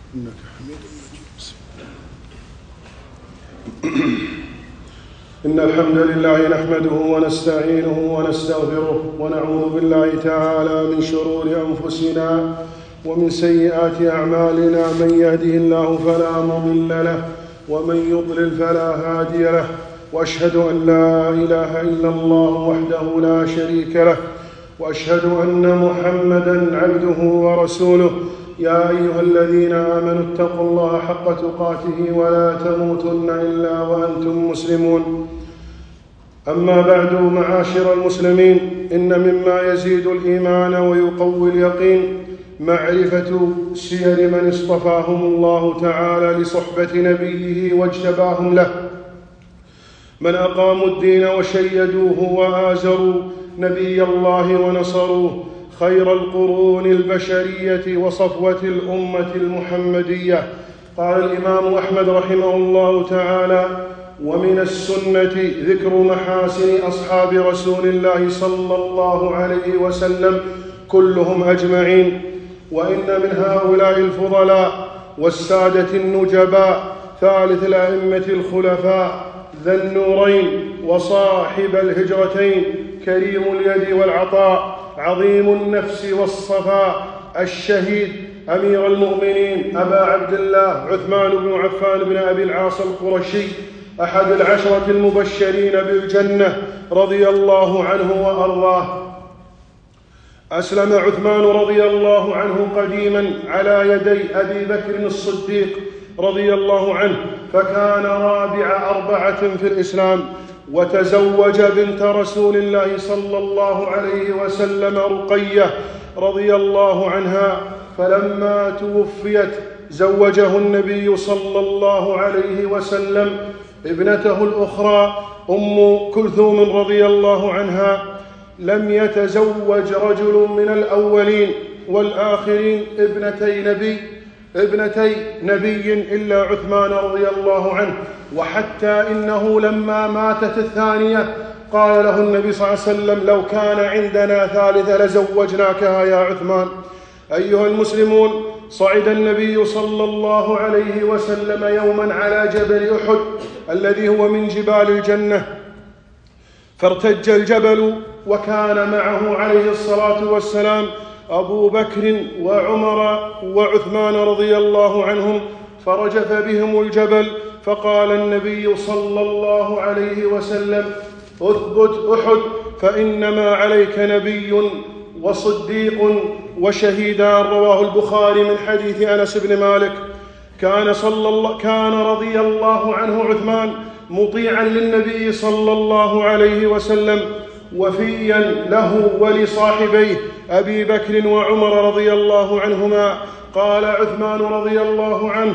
إنك حميد مجيد. إن الحمد لله نحمده ونستعينه ونستغفره ونعوذ بالله تعالى من شرور أنفسنا ومن سيئات أعمالنا. من يهده الله فلا مضل له ومن يضلل فلا هادي له، وأشهد أن لا إله إلا الله وحده لا شريك له، وأشهد أن محمدًا عبده ورسوله. يا أيها الذين آمنوا اتقوا الله حق تقاته ولا تموتن إلا وأنتم مسلمون. أما بعد، معاشر المسلمين، إن مما يزيد الإيمان ويقوي اليقين معرفة سير من اصطفاهم الله تعالى لصحبة نبيه واجتباهم له، من أقاموا الدين وشيدوه وآزروا نبي الله ونصروه، خير القرون البشرية وصفوة الأمة المحمدية. قال الإمام أحمد رحمه الله تعالى: ومن السنة ذكر محاسن أصحاب رسول الله صلى الله عليه وسلم كلهم أجمعين. وإن من هؤلاء الفضلاء والسادة النجباء ثالث الأئمة الخلفاء ذا النورين وصاحب الهجرتين، كريم اليد والعطاء، عظيم النفس والصفاء، الشهيد أمير المؤمنين أبا عبد الله عثمان بن عفان بن أبي العاص القرشي، أحد العشرة المبشرين بالجنة، رضي الله عنه وأرضاه. أسلم عثمان رضي الله عنه قديما على يدي أبي بكر الصديق رضي الله عنه، فكان رابع 4 في الإسلام، وتزوج بنت رسول الله صلى الله عليه وسلم رقية رضي الله عنها، فلما توفيت زوجه النبي صلى الله عليه وسلم ابنته الأخرى أم كلثوم رضي الله عنها. لم يتزوج رجل من الأولين والآخرين ابنتي نبي إلا عثمان رضي الله عنه، وحتى إنه لما ماتت الثانية قال له النبي صلى الله عليه وسلم: لو كان عندنا ثالثة لزوجناكها يا عثمان. أيها المسلمون، صعد النبي صلى الله عليه وسلم يوما على جبل أحد الذي هو من جبال الجنة، فارتج الجبل، وكان معه عليه الصلاة والسلام أبو بكر وعمر وعثمان رضي الله عنهم، فرجف بهم الجبل، فقال النبي صلى الله عليه وسلم: اثبت أحد، فإنما عليك نبي وصديق وشهيدان. رواه البخاري من حديث أنس بن مالك. كان رضي الله عنه عثمان مطيعا للنبي صلى الله عليه وسلم، وفيا له ولصاحبيه أبي بكر وعمر رضي الله عنهما. قال عثمان رضي الله عنه: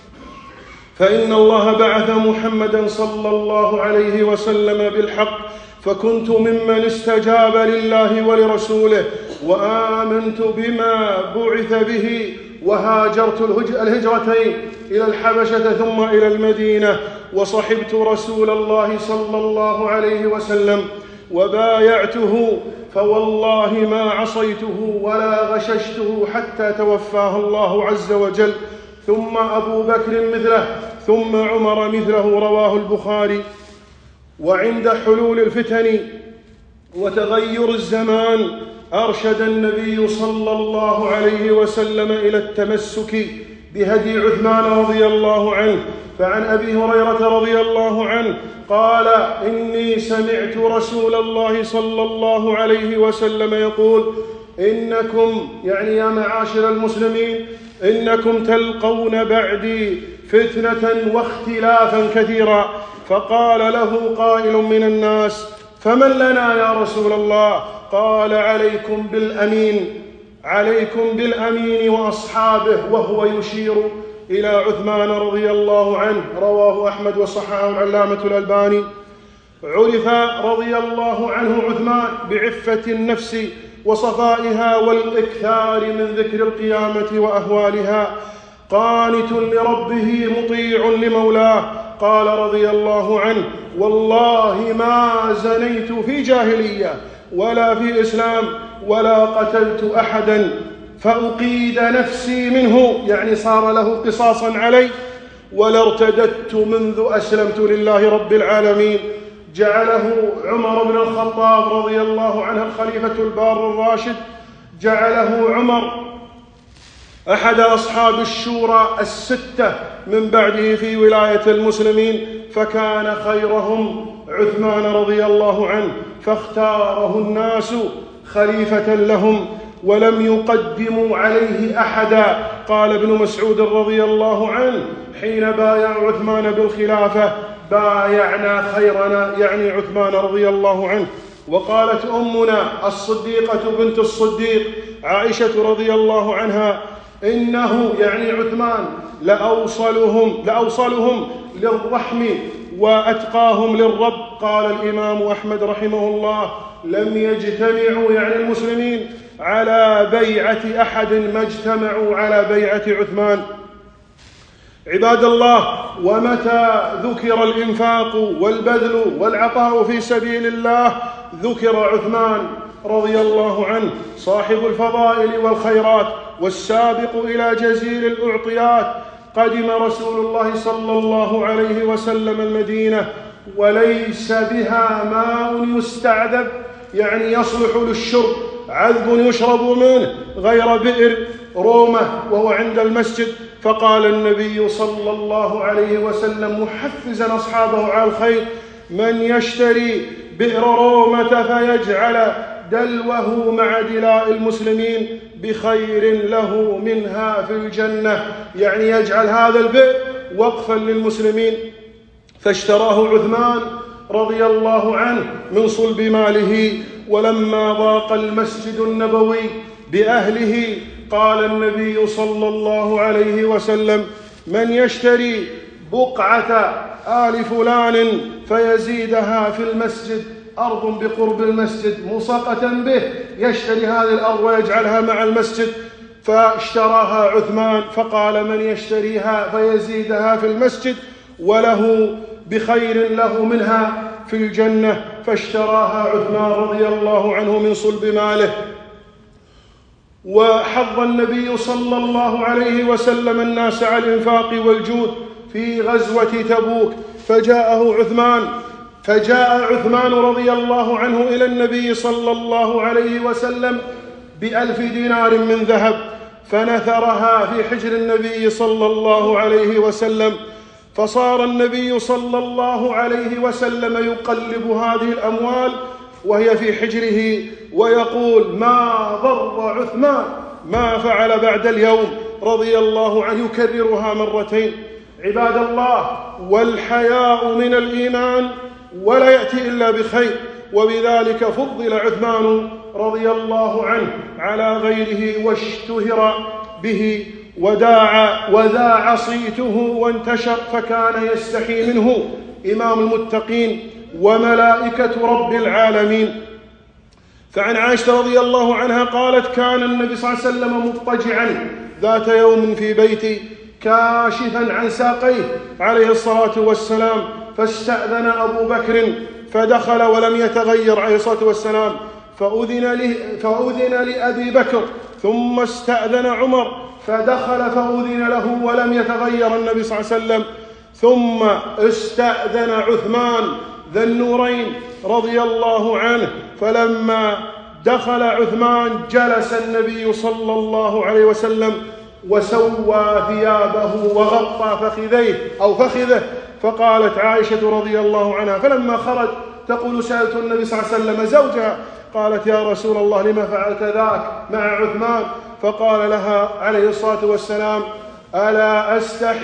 فإن الله بعث محمدا صلى الله عليه وسلم بالحق، فكنت ممن استجاب لله ولرسوله، وآمنت بما بعث به، وهاجرت الهجرتين إلى الحبشة ثم إلى المدينة، وصحبت رسول الله صلى الله عليه وسلم وبايعته، فوالله ما عصيته ولا غششته حتى توفاه الله عز وجل. ثم أبو بكر مثله، ثم عمر مثله. رواه البخاري. وعند حلول الفتن وتغير الزمان أرشد النبي صلى الله عليه وسلم إلى التمسك بهدي عثمان رضي الله عنه. فعن أبي هريرة رضي الله عنه قال: إني سمعت رسول الله صلى الله عليه وسلم يقول: إنكم، يعني يا معاشر المسلمين، إنكم تلقون بعدي فتنة واختلافا كثيرا. فقال له قائل من الناس: فمن لنا يا رسول الله؟ قال: عليكم بالأمين وأصحابه، وهو يشير إلى عثمان رضي الله عنه. رواه أحمد وصححه العلامة الألباني. عرف رضي الله عنه عثمان بعفة النفس وصفائها والإكثار من ذكر القيامة وأهوالها، قانت لربه مطيع لمولاه. قال رضي الله عنه: والله ما زنيت في جاهلية ولا في إسلام ولا قتلت أحدا فأقيد نفسي منه، يعني صار له قصاصا علي، ولارتددت منذ أسلمت لله رب العالمين. جعله عمر بن الخطاب رضي الله عنه الخليفة البار الراشد، جعله عمر أحد أصحاب الشورى الستة من بعده في ولاية المسلمين، فكان خيرهم عثمان رضي الله عنه، فاختاره الناس خليفة لهم ولم يقدموا عليه أحدا. قال ابن مسعود رضي الله عنه حين بايع عثمان بالخلافة: بايعنا خيرنا، يعني عثمان رضي الله عنه. وقالت أمنا الصديقة بنت الصديق عائشة رضي الله عنها: إنه يعني عثمان لأوصلهم للرحم وأتقاهم للرب. قال الإمام أحمد رحمه الله: لم يجتمعوا يعني المسلمين على بيعة أحد ما اجتمعوا على بيعة عثمان. عباد الله، ومتى ذكر الإنفاق والبذل والعطاء في سبيل الله ذكر عثمان رضي الله عنه صاحب الفضائل والخيرات والسابق إلى جزيل الأعطيات. قدم رسول الله صلى الله عليه وسلم المدينة وليس بها ماء يستعذب، يعني يصلح للشرب، عذب يشرب منه، غير بئر رومة وهو عند المسجد. فقال النبي صلى الله عليه وسلم محفزا أصحابه على الخير: من يشتري بئر رومة فيجعل دلوه مع دلاء المسلمين بخير له منها في الجنة، يعني يجعل هذا البئر وقفا للمسلمين. فاشتراه عثمان رضي الله عنه من صلب ماله. ولما ضاق المسجد النبوي بأهله قال النبي صلى الله عليه وسلم: من يشتري بقعة آل فلان فيزيدها في المسجد، أرض بقرب المسجد مسقة به، يشتري هذه الأرض ويجعلها مع المسجد. فاشتراها عثمان، فقال: من يشتريها فيزيدها في المسجد وله بخير له منها في الجنة. فاشتراها عثمان رضي الله عنه من صلب ماله. وحض النبي صلى الله عليه وسلم الناس على الإنفاق والجود في غزوة تبوك، فجاء عثمان رضي الله عنه إلى النبي صلى الله عليه وسلم ب1,000 دينار من ذهب، فنثرها في حجر النبي صلى الله عليه وسلم. فصار النبي صلى الله عليه وسلم يقلب هذه الأموال وهي في حجره ويقول: ما ضر عثمان ما فعل بعد اليوم رضي الله عنه، يكررها مرتين. عباد الله، والحياء من الإيمان ولا يأتي إلا بخير، وبذلك فضل عثمان رضي الله عنه على غيره واشتهر به وذاع صيته وانتشر، فكان يستحي منه إمام المتقين وملائكة رب العالمين. فعن عائشة رضي الله عنها قالت: كان النبي صلى الله عليه وسلم مضطجعا ذات يوم في بيتي كاشفا عن ساقيه عليه الصلاة والسلام، فاستأذن أبو بكر فدخل ولم يتغير عليه الصلاة والسلام، فأذن لأبي بكر، ثم استأذن عمر فدخل فأذن له ولم يتغير النبي صلى الله عليه وسلم، ثم استأذن عثمان ذا النورين رضي الله عنه، فلما دخل عثمان جلس النبي صلى الله عليه وسلم وسوى ثيابه وغطى فخذه. فقالت عائشة رضي الله عنها فلما خرج تقول: سألت النبي صلى الله عليه وسلم زوجها، قالت: يا رسول الله لما فعلت ذاك مع عثمان؟ فقال لها عليه الصلاة والسلام: ألا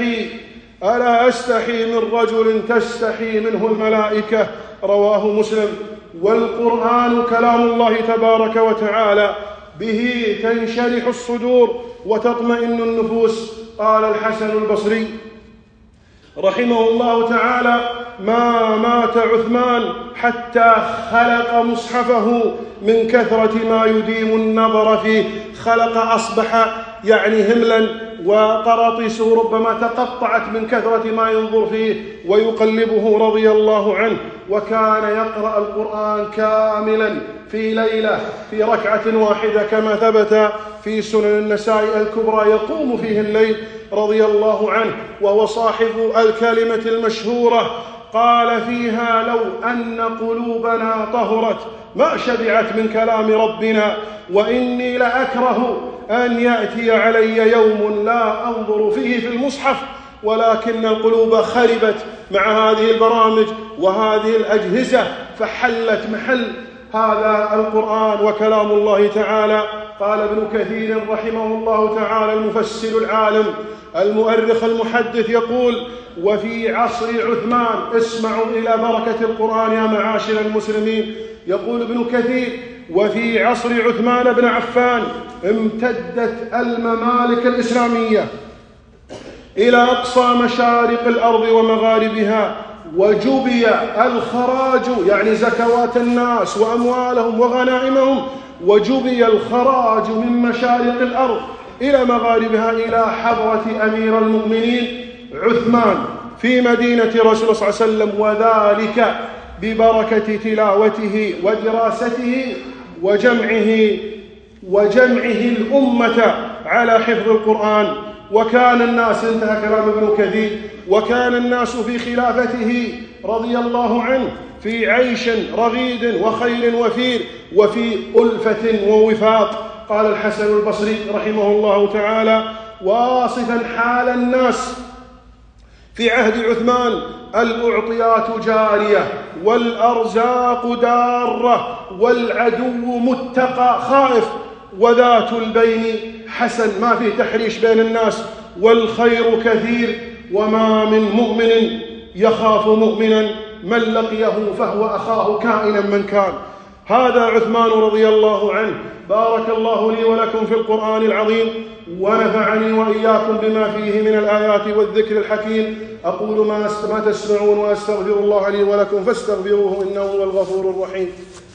أستحي من رجل تستحي منه الملائكة، رواه مسلم. والقرآن كلام الله تبارك وتعالى، به تنشرح الصدور وتطمئن النفوس. قال الحسن البصري رحمه الله تعالى: ما مات عثمان حتى خلق مصحفه من كثرة ما يديم النظر فيه. خلق أصبح يعني هملا، وقراطيسه ربما تقطعت من كثرة ما ينظر فيه ويقلبه رضي الله عنه. وكان يقرأ القرآن كاملا في ليلة في ركعة واحدة كما ثبت في سنن النسائي الكبرى، يقوم فيه الليل رضي الله عنه. وهو صاحب الكلمة المشهورة قال فيها: لو أن قلوبنا طهرت ما شبعت من كلام ربنا، وإني لأكره أن يأتي علي يوم لا أنظر فيه في المصحف، ولكن القلوب خربت مع هذه البرامج وهذه الأجهزة، فحلت محل هذا القرآن وكلام الله تعالى. قال ابن كثير رحمه الله تعالى المفسر العالم المؤرخ المحدث يقول: وفي عصر عثمان، اسمعوا إلى بركة القرآن يا معاشر المسلمين، يقول ابن كثير: وفي عصر عثمان بن عفان امتدت الممالك الإسلامية إلى أقصى مشارق الأرض ومغاربها، وجبي الخراج، يعني زكوات الناس وأموالهم وغنائمهم، وجبي الخراج من مشارق الأرض إلى مغاربها إلى حضرة أمير المؤمنين عثمان في مدينة رسول الله صلى الله عليه وسلم، وذلك ببركة تلاوته ودراسته وجمعه الأمة على حفظ القرآن. وكان الناس، انتهى كلام ابن كثير، وكان الناس في خلافته رضي الله عنه في عيش رغيد وخير وفير وفي ألفة ووفاق. قال الحسن البصري رحمه الله تعالى واصفا حال الناس في عهد عثمان: الأعطيات جارية، والأرزاق دارة، والعدو متقى خائف، وذات البين حسن، ما فيه تحريش بين الناس، والخير كثير، وما من مؤمن يخاف مؤمنا من لقيه فهو أخاه كائنا من كان. هذا عثمان رضي الله عنه. بارك الله لي ولكم في القرآن العظيم، ونفعني وإياكم بما فيه من الآيات والذكر الحكيم. أقول ما تسمعون، وأستغفر الله لي ولكم فاستغفروه إنه هو الغفور الرحيم.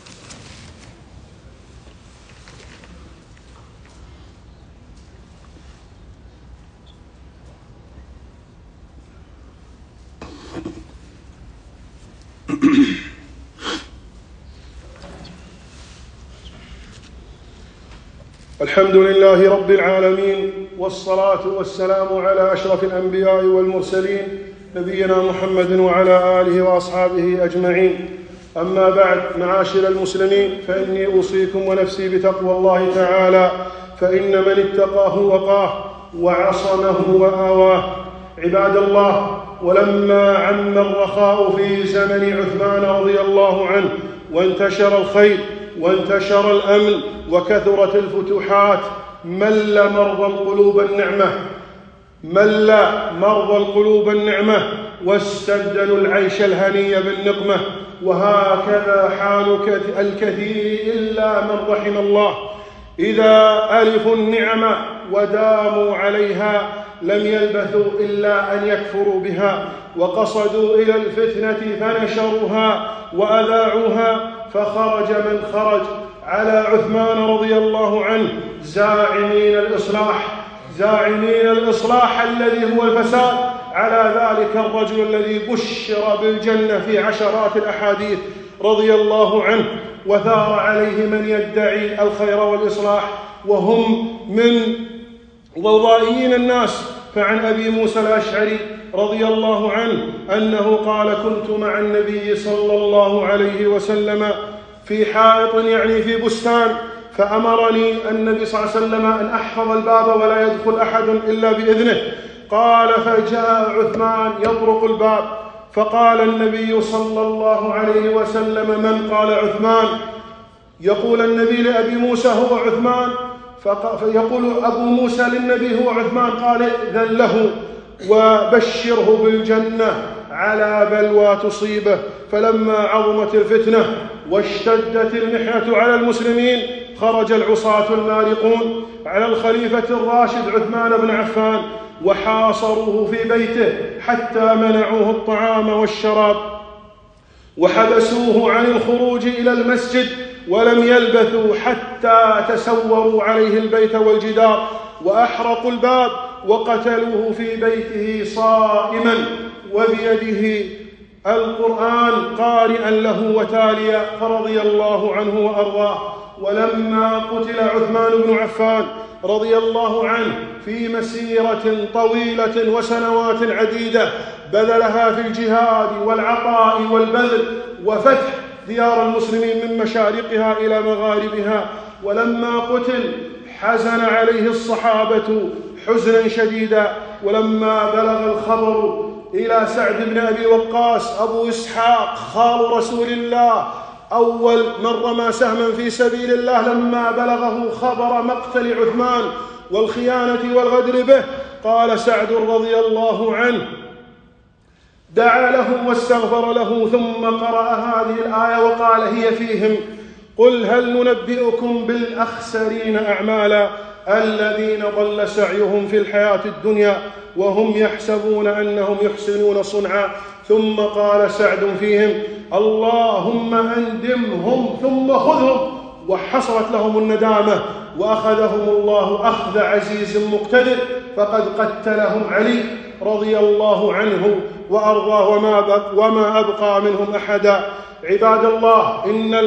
الحمد لله رب العالمين، والصلاة والسلام على أشرف الأنبياء والمرسلين، نبينا محمد وعلى آله وأصحابه أجمعين. أما بعد، معاشر المسلمين، فإني أوصيكم ونفسي بتقوى الله تعالى، فإن من اتقاه وقاه وعصمه وآواه. عباد الله، ولما عم الرخاء في زمن عثمان رضي الله عنه، وانتشر الخير وانتشر الأمن وكثرت الفتوحات، مل مرضى القلوب النعمة واستبدلوا العيش الهني بالنقمة. وهكذا حال الكثير إلا من رحم الله. إذا ألفوا النعمة وداموا عليها لم يلبثوا إلا أن يكفروا بها، وقصدوا إلى الفتنة فنشروها وأذاعوها، فخرج من خرج على عثمان رضي الله عنه زاعمين الإصلاح الذي هو الفساد، على ذلك الرجل الذي بشر بالجنة في عشرات الأحاديث رضي الله عنه. وثار عليه من يدعي الخير والإصلاح وهم من ضوضائيين الناس. فعن أبي موسى الأشعري رضي الله عنه أنه قال: كنت مع النبي صلى الله عليه وسلم في حائط، يعني في بستان، فأمرني النبي صلى الله عليه وسلم أن أحفظ الباب ولا يدخل أحد إلا بإذنه. قال: فجاء عثمان يطرق الباب، فقال النبي صلى الله عليه وسلم: من؟ قال: عثمان. يقول النبي لأبي موسى: هو عثمان. فيقول أبو موسى للنبي: هو عثمان. قال: إذن له وبشره بالجنة على بلوى تصيبه. فلما عظمت الفتنة واشتدت المحنة على المسلمين، خرج العصاة المارقون على الخليفة الراشد عثمان بن عفان، وحاصروه في بيته حتى منعوه الطعام والشراب، وحبسوه عن الخروج إلى المسجد، ولم يلبثوا حتى تسوروا عليه البيت والجدار وأحرقوا الباب وقتلوه في بيته صائما وبيده القرآن قارئا له وتاليا، فرضي الله عنه وأرضاه. ولما قتل عثمان بن عفان رضي الله عنه في مسيرة طويلة وسنوات عديدة بذلها في الجهاد والعطاء والبذل وفتح ديار المسلمين من مشارقها إلى مغاربها، ولما قتل حزن عليه الصحابة حزنا شديدا. ولما بلغ الخبر إلى سعد بن أبي وقاص أبو إسحاق خال رسول الله أول من رمى سهما في سبيل الله، لما بلغه خبر مقتل عثمان والخيانة والغدر به، قال سعد رضي الله عنه دعا له واستغفر له ثم قرأ هذه الآية وقال هي فيهم: قل هل ننبئكم بالأخسرين أعمالا الذين ضل سعيهم في الحياة الدنيا وهم يحسبون أنهم يحسنون صنعا. ثم قال سعد فيهم: اللهم أندمهم ثم خذهم، وحصلت لهم الندامة وأخذهم الله أخذ عزيز مقتدر، فقد قتلهم علي رضي الله عنه وأرضاه وما أبقى منهم أحدا. عباد الله،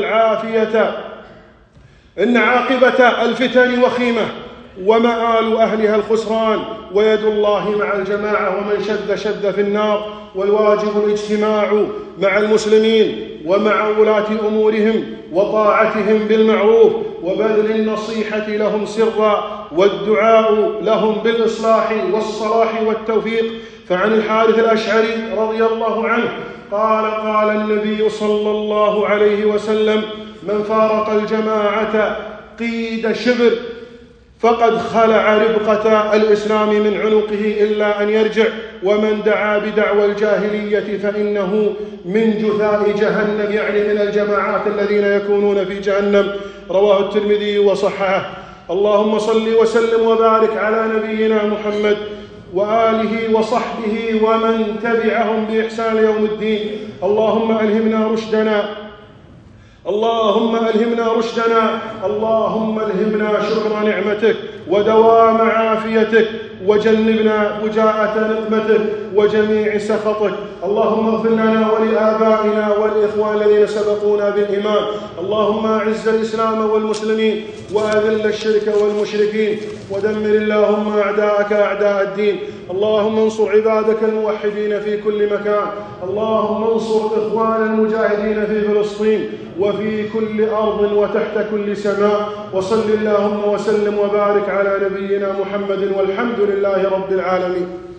إن عاقبة الفتن وخيمة ومآل أهلها الخسران، ويد الله مع الجماعة، ومن شد في النار، والواجب الاجتماع مع المسلمين ومع ولاة أمورهم وطاعتهم بالمعروف وبذل النصيحة لهم سرا والدعاء لهم بالإصلاح والصلاح والتوفيق. فعن الحارث الأشعري رضي الله عنه قال النبي صلى الله عليه وسلم: من فارق الجماعة قيد شبر فقد خلع ربقة الإسلام من عنقه إلا أن يرجع، ومن دعا بدعوى الجاهلية فإنه من جثاء جهنم، يعني من الجماعات الذين يكونون في جهنم. رواه الترمذي وصححه. اللهم صل وسلم وبارك على نبينا محمد وآله وصحبه ومن تبعهم بإحسان يوم الدين. اللهم ألهمنا رشدنا، اللهم ألهمنا شكر نعمتك ودوام عافيتك، وجنبنا فجاءة نقمتك وجميع سخطك. اللهم اغفر لنا ولآبائنا والإخوان الذين سبقونا بالإيمان. اللهم أعز الإسلام والمسلمين وأذل الشرك والمشركين، ودمر اللهم أعداءك أعداء الدين. اللهم انصر عبادك الموحدين في كل مكان. اللهم انصر إخوان المجاهدين في فلسطين وفي كل أرض وتحت كل سماء. وصل اللهم وسلم وبارك على نبينا محمد، والحمد لله رب العالمين.